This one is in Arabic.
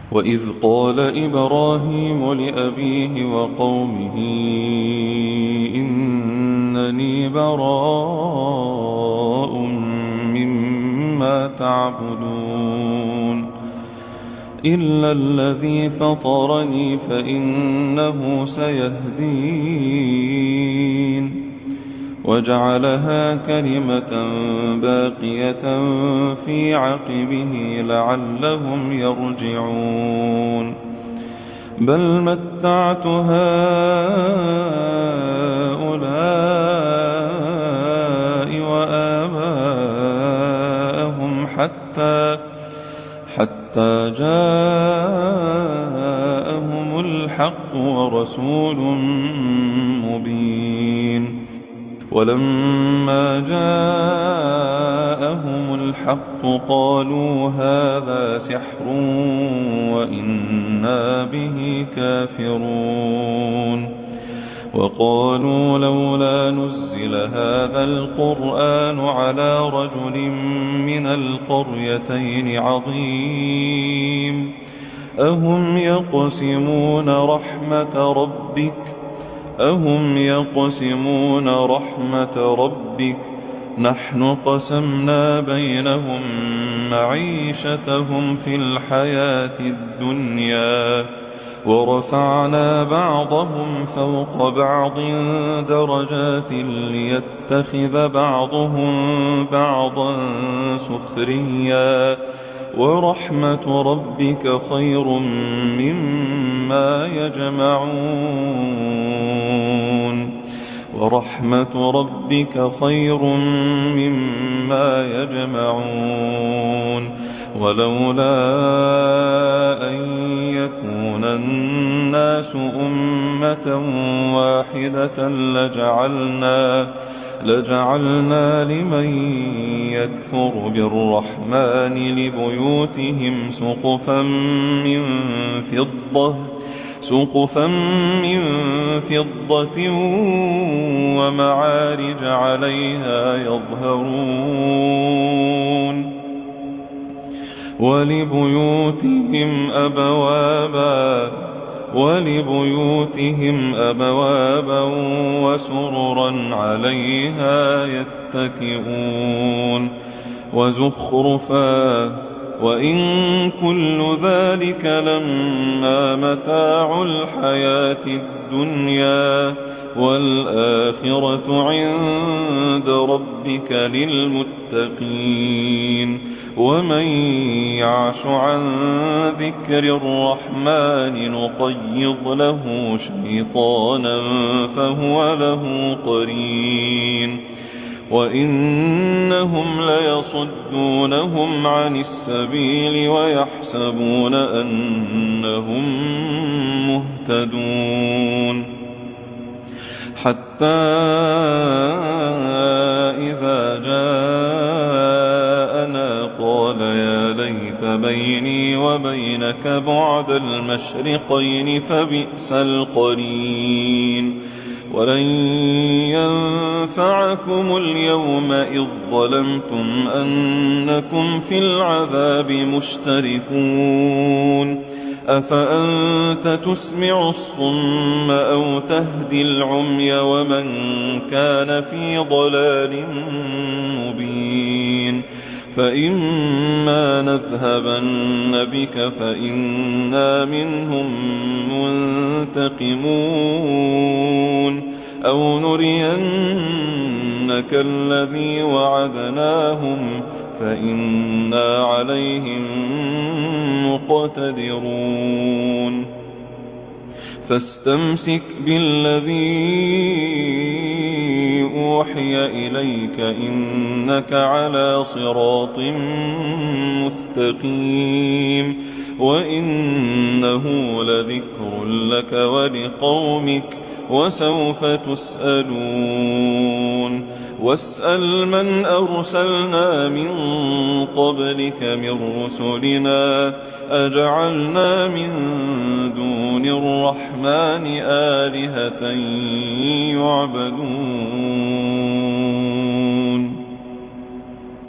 وإذ قال إبراهيم لأبيه وقومه إنني براء مما تعبدون إلا الذي فطرني فإنه سيهدين وجعلها كلمة باقية في عقبه لعلهم يرجعون بل متعت هؤلاء وآباءهم حتى جاءهم الحق ورسول مبين ولما جاءهم الحق قالوا هذا سحر وإنا به كافرون وقالوا لولا نزل هذا القرآن على رجل من القريتين عظيم أهم يقسمون رحمة ربك نحن قسمنا بينهم معيشتهم في الحياة الدنيا ورفعنا بعضهم فوق بعض درجات ليتخذ بعضهم بعضا سخريا ورحمة ربك خير مما يجمعون ولولا أن يكون الناس أمة واحدة لجعلنا لمن يكفر بالرحمن لبيوتهم سقفا من فضة ومعارج عليها يظهرون ولبيوتهم أبوابا وسررا عليها يتكئون وزخرفا وإن كل ذلك لما متاع الحياة الدنيا والآخرة عند ربك للمتقين ومن يعش عن ذكر الرحمن نقيض له شيطانا فهو له قرين وإنهم ليصدونهم عن السبيل ويحسبون أنهم مهتدون حتى إذا جاءنا قال يا ليت بيني وبينك بعد المشرقين فبئس القرين ولن ينفعكم اليوم إذ ظلمتم أنكم في العذاب مشتركون أفأنت تسمع الصم أو تهدي العمي ومن كان في ضلال مبين فإما نذهبن بك فإنا منهم منتقمون أو نرينك الذي وعدناهم فإنا عليهم مقتدرون فاستمسك بالذي أوحي إليك إنك على صراط مستقيم وإنه لذكر لك ولقومك وسوف تسألون واسأل من أرسلنا من قبلك من رسلنا أجعلنا من دون الرحمن آلهة يعبدون